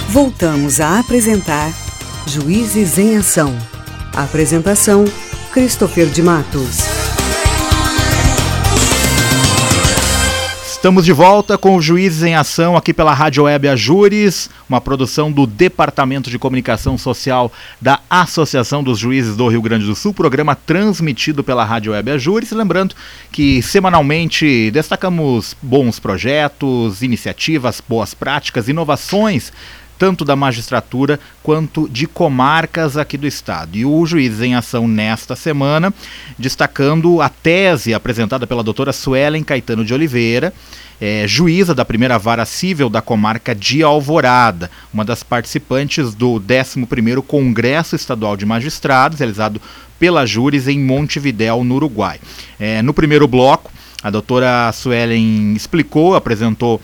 Voltamos a apresentar Juízes em Ação. Apresentação, Christopher de Matos. Estamos de volta com o Juízes em Ação aqui pela Rádio Web Ajures, uma produção do Departamento de Comunicação Social da Associação dos Juízes do Rio Grande do Sul, programa transmitido pela Rádio Web Ajures. Lembrando que semanalmente destacamos bons projetos, iniciativas, boas práticas, inovações, tanto da magistratura quanto de comarcas aqui do estado. E o Juízes em Ação nesta semana, destacando a tese apresentada pela doutora Suelen Caetano de Oliveira, juíza da primeira vara civil da comarca de Alvorada, uma das participantes do 11º Congresso Estadual de Magistrados, realizado pela Jures em Montevidéu, no Uruguai. No primeiro bloco, a doutora Suelen apresentou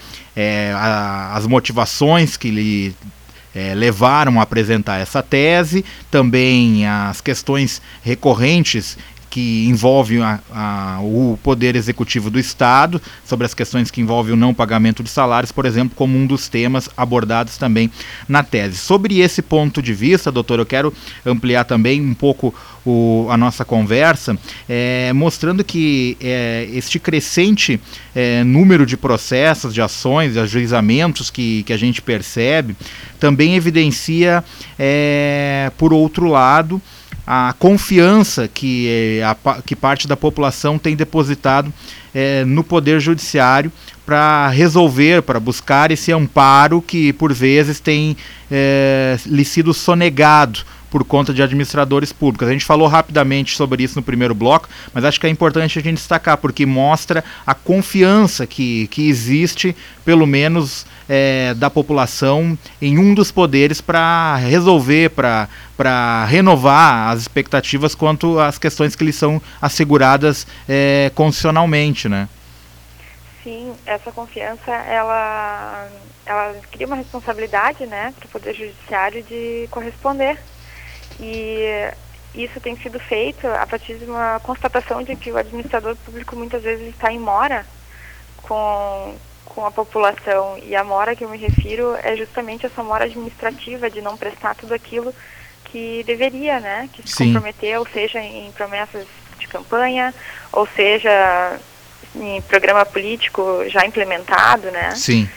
as motivações que lhe levaram a apresentar essa tese, também as questões recorrentes que envolvem o Poder Executivo do Estado, sobre as questões que envolvem o não pagamento de salários, por exemplo, como um dos temas abordados também na tese. Sobre esse ponto de vista, doutor, eu quero ampliar também um pouco a nossa conversa, mostrando que este crescente número de processos, de ações, de ajuizamentos que a gente percebe, também evidencia, por outro lado, a confiança que parte da população tem depositado no Poder Judiciário para resolver, para buscar esse amparo que, por vezes, tem lhe sido sonegado por conta de administradores públicos. A gente falou rapidamente sobre isso no primeiro bloco, mas acho que é importante a gente destacar, porque mostra a confiança que existe, pelo menos, da população em um dos poderes para resolver, para renovar as expectativas quanto às questões que lhes são asseguradas constitucionalmente, né? Sim, essa confiança, ela cria uma responsabilidade, né, para o Poder Judiciário de corresponder. E isso tem sido feito a partir de uma constatação de que o administrador público muitas vezes está em mora com a população. E a mora que eu me refiro é justamente essa mora administrativa de não prestar tudo aquilo que deveria, né? Que se comprometeu, seja em promessas de campanha, ou seja em programa político já implementado, né? Sim.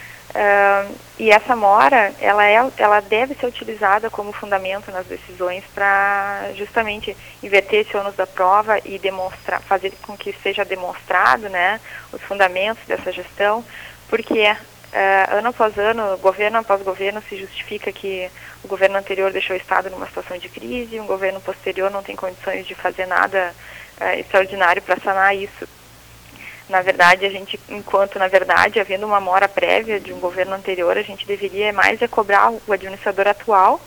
E essa mora, ela deve ser utilizada como fundamento nas decisões para justamente inverter esse ônus da prova e fazer com que seja demonstrado, né, os fundamentos dessa gestão, porque ano após ano, governo após governo, se justifica que o governo anterior deixou o Estado numa situação de crise, um governo posterior não tem condições de fazer nada extraordinário para sanar isso. Na verdade, havendo uma mora prévia de um governo anterior, a gente deveria mais cobrar o administrador atual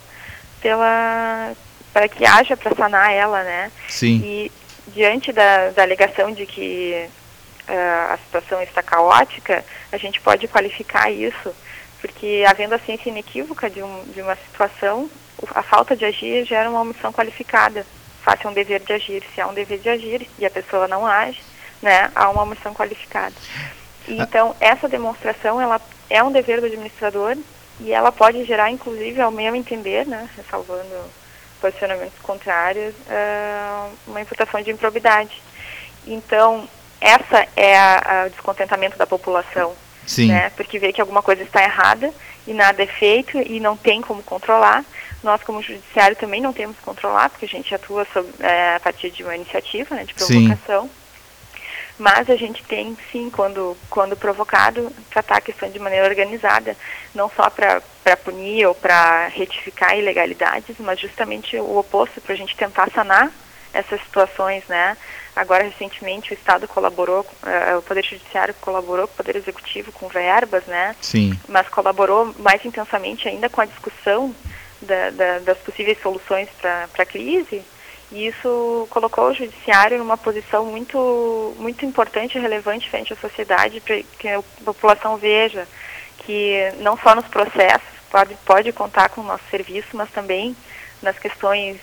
para que haja para sanar ela, né? Sim. E diante da alegação de que a situação está caótica, a gente pode qualificar isso, porque havendo a ciência inequívoca de uma situação, a falta de agir gera uma omissão qualificada. Faça um dever de agir. Se há um dever de agir e a pessoa não age, né, há uma omissão qualificada. E, então, essa demonstração, ela é um dever do administrador e ela pode gerar, inclusive, ao meu entender, né, ressalvando posicionamentos contrários, uma imputação de improbidade. Então, essa é o descontentamento da população. Sim. Né, porque vê que alguma coisa está errada e nada é feito e não tem como controlar. Nós, como judiciário, também não temos que controlar, porque a gente atua a partir de uma iniciativa, né, de provocação. Sim. Mas a gente tem, sim, quando provocado, tratar a questão de maneira organizada, não só para punir ou para retificar ilegalidades, mas justamente o oposto, para a gente tentar sanar essas situações, né? Agora, recentemente, o Estado colaborou, o Poder Judiciário colaborou com o Poder Executivo com verbas, né? Sim. Mas colaborou mais intensamente ainda com a discussão das possíveis soluções para a crise. E isso colocou o judiciário numa posição muito, muito importante e relevante frente à sociedade, para que a população veja que não só nos processos pode contar com o nosso serviço, mas também nas questões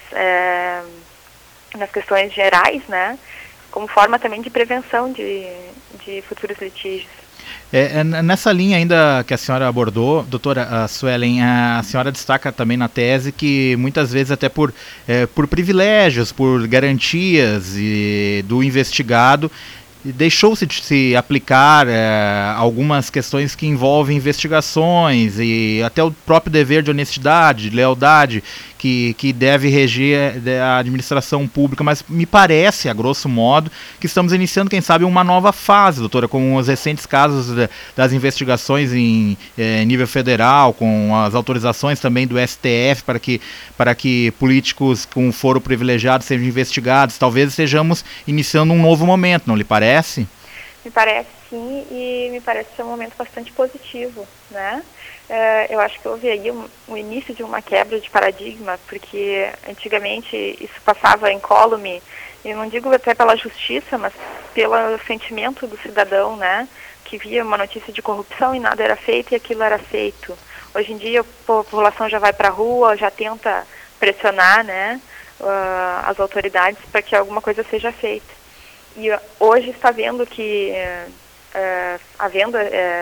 gerais, né, como forma também de prevenção de futuros litígios. Nessa linha ainda que a senhora abordou, doutora Suelen, a senhora destaca também na tese que muitas vezes até por privilégios, por garantias do investigado, deixou-se de se aplicar algumas questões que envolvem investigações e até o próprio dever de honestidade, de lealdade que deve reger a administração pública, mas me parece, a grosso modo, que estamos iniciando, quem sabe, uma nova fase, doutora, com os recentes casos das investigações em nível federal, com as autorizações também do STF para que políticos com foro privilegiado sejam investigados. Talvez estejamos iniciando um novo momento, não lhe parece? Me parece sim, e me parece ser um momento bastante positivo, né? Eu acho que houve aí um início de uma quebra de paradigma, porque antigamente isso passava incólume, eu não digo até pela justiça, mas pelo sentimento do cidadão, né? Que via uma notícia de corrupção e nada era feito e aquilo era aceito. Hoje em dia a população já vai para a rua, já tenta pressionar, né, as autoridades para que alguma coisa seja feita. E hoje está vendo que, havendo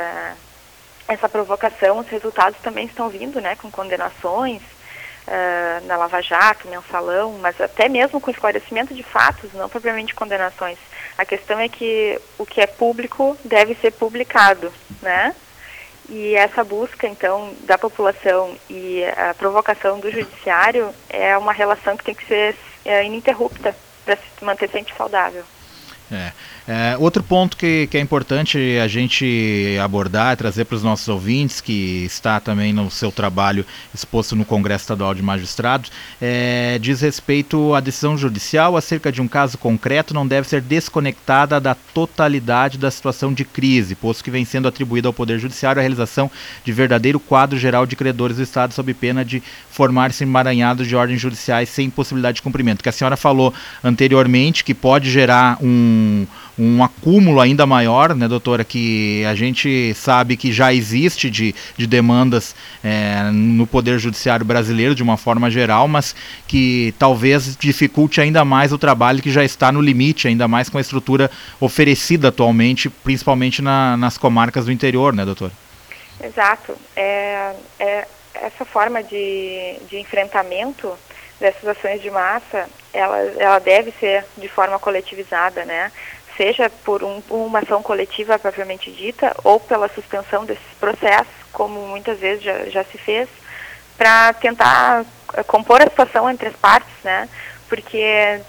essa provocação, os resultados também estão vindo, né, com condenações na Lava Jato, Mensalão, mas até mesmo com esclarecimento de fatos, não propriamente condenações. A questão é que o que é público deve ser publicado, né? E essa busca, então, da população e a provocação do judiciário é uma relação que tem que ser ininterrupta para se manter sempre saudável. Outro ponto que é importante a gente abordar, trazer para os nossos ouvintes, que está também no seu trabalho exposto no Congresso Estadual de Magistrados, diz respeito à decisão judicial acerca de um caso concreto não deve ser desconectada da totalidade da situação de crise, posto que vem sendo atribuída ao Poder Judiciário a realização de verdadeiro quadro geral de credores do Estado sob pena de formar-se emaranhados de ordens judiciais sem possibilidade de cumprimento. Que a senhora falou anteriormente que pode gerar um acúmulo ainda maior, né, doutora, que a gente sabe que já existe de demandas no Poder Judiciário brasileiro de uma forma geral, mas que talvez dificulte ainda mais o trabalho que já está no limite, ainda mais com a estrutura oferecida atualmente, principalmente nas comarcas do interior, né, doutora? Exato. Essa forma de enfrentamento dessas ações de massa, ela deve ser de forma coletivizada, né? Seja por uma ação coletiva propriamente dita, ou pela suspensão desses processos, como muitas vezes já se fez, para tentar compor a situação entre as partes, né? Porque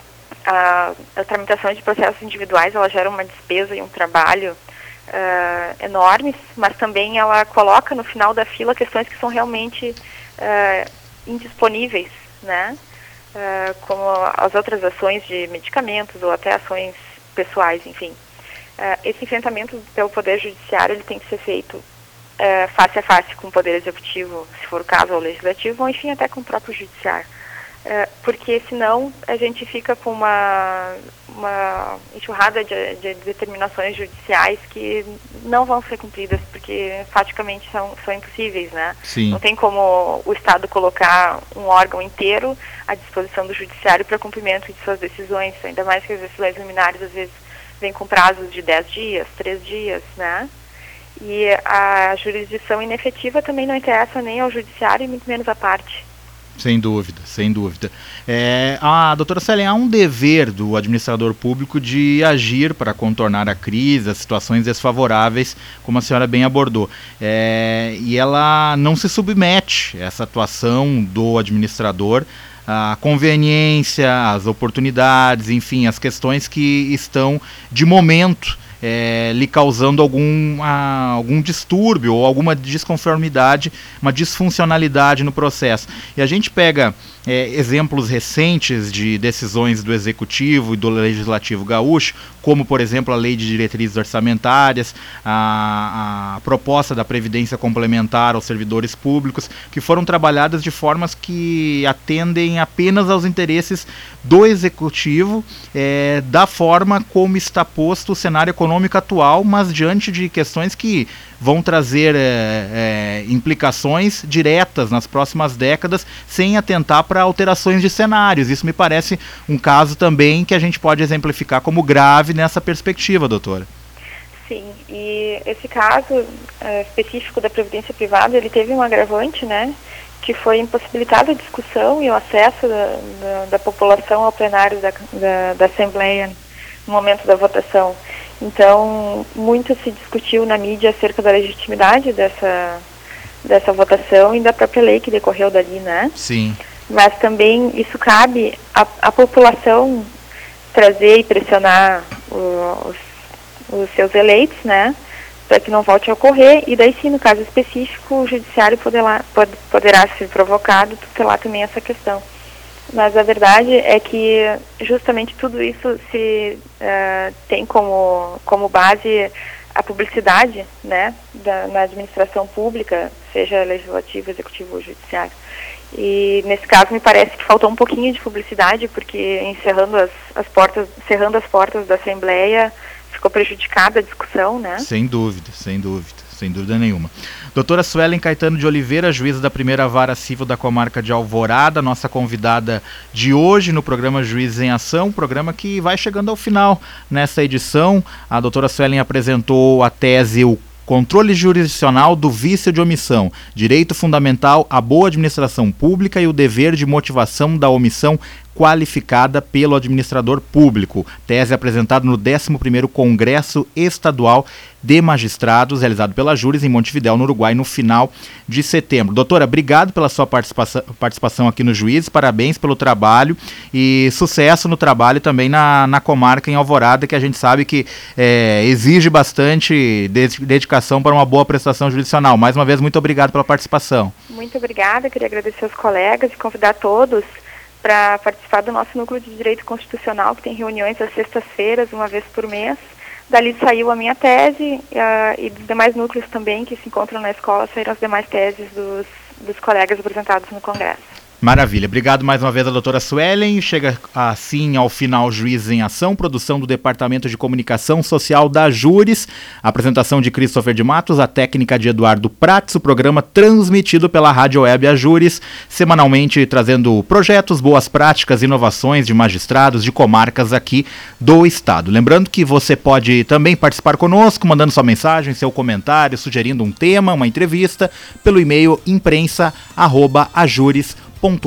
a tramitação de processos individuais, ela gera uma despesa e um trabalho enormes, mas também ela coloca no final da fila questões que são realmente indisponíveis, né? Como as outras ações de medicamentos ou até ações pessoais, enfim. Esse enfrentamento pelo Poder Judiciário ele tem que ser feito face a face com o Poder Executivo, se for o caso, ou Legislativo, ou enfim até com o próprio Judiciário. Porque senão a gente fica com uma enxurrada de determinações judiciais que não vão ser cumpridas, porque praticamente são impossíveis, né? Sim. Não tem como o Estado colocar um órgão inteiro à disposição do judiciário para cumprimento de suas decisões, ainda mais que as decisões liminares às vezes vêm com prazos de 10 dias, 3 dias, né? E a jurisdição inefetiva também não interessa nem ao judiciário e muito menos à parte. Sem dúvida, sem dúvida. Doutora Suelen, há um dever do administrador público de agir para contornar a crise, as situações desfavoráveis, como a senhora bem abordou. E ela não se submete, essa atuação do administrador, à conveniência, às oportunidades, enfim, as questões que estão de momento lhe causando algum distúrbio ou alguma desconformidade, uma disfuncionalidade no processo. E a gente pega exemplos recentes de decisões do Executivo e do Legislativo gaúcho, como, por exemplo, a Lei de Diretrizes Orçamentárias, a proposta da Previdência Complementar aos servidores públicos, que foram trabalhadas de formas que atendem apenas aos interesses do Executivo, da forma como está posto o cenário econômico atual, mas diante de questões que vão trazer implicações diretas nas próximas décadas, sem atentar para alterações de cenários. Isso me parece um caso também que a gente pode exemplificar como grave nessa perspectiva, doutora. Sim, e esse caso específico da previdência privada, ele teve um agravante, né, que foi impossibilitada a discussão e o acesso da população ao plenário da Assembleia no momento da votação. Então, muito se discutiu na mídia acerca da legitimidade dessa votação e da própria lei que decorreu dali, né? Sim. Mas também isso cabe à população trazer e pressionar os seus eleitos, né, para que não volte a ocorrer, e daí sim, no caso específico, o judiciário poderá ser provocado, tutelar também essa questão. Mas a verdade é que justamente tudo isso tem como base a publicidade, né, na administração pública, seja legislativo, executivo ou judiciário. E nesse caso me parece que faltou um pouquinho de publicidade, porque cerrando as portas da Assembleia, ficou prejudicada a discussão, né? Sem dúvida nenhuma. Doutora Suelen Caetano de Oliveira, juíza da primeira vara civil da comarca de Alvorada, nossa convidada de hoje no programa Juízes em Ação, programa que vai chegando ao final nessa edição. A doutora Suelen apresentou a tese O Controle Jurisdicional do Vício de Omissão, Direito Fundamental à Boa Administração Pública e o Dever de Motivação da Omissão Qualificada pelo Administrador Público. Tese apresentada no 11º Congresso Estadual de Magistrados, realizado pela Júris em Montevidéu, no Uruguai, no final de setembro. Doutora, obrigado pela sua participação aqui no Juízes, parabéns pelo trabalho e sucesso no trabalho também na comarca em Alvorada, que a gente sabe que exige bastante dedicação para uma boa prestação jurisdicional. Mais uma vez, muito obrigado pela participação. Muito obrigada, queria agradecer aos colegas e convidar todos para participar do nosso Núcleo de Direito Constitucional, que tem reuniões às sextas-feiras, uma vez por mês. Dali saiu a minha tese e dos demais núcleos também que se encontram na escola, saíram as demais teses dos colegas apresentados no Congresso. Maravilha. Obrigado mais uma vez a doutora Suelen. Chega assim ao final Juízes em Ação, produção do Departamento de Comunicação Social da Júris, apresentação de Christopher de Matos, a técnica de Eduardo Prates, o programa transmitido pela Rádio Web a Júris, semanalmente trazendo projetos, boas práticas, inovações de magistrados, de comarcas aqui do estado. Lembrando que você pode também participar conosco, mandando sua mensagem, seu comentário, sugerindo um tema, uma entrevista, pelo e-mail imprensa@ajuris.org.br.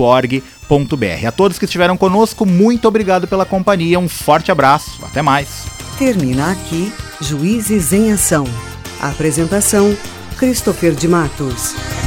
A todos que estiveram conosco, muito obrigado pela companhia, um forte abraço, até mais. Termina aqui Juízes em Ação. A apresentação, Christopher de Matos.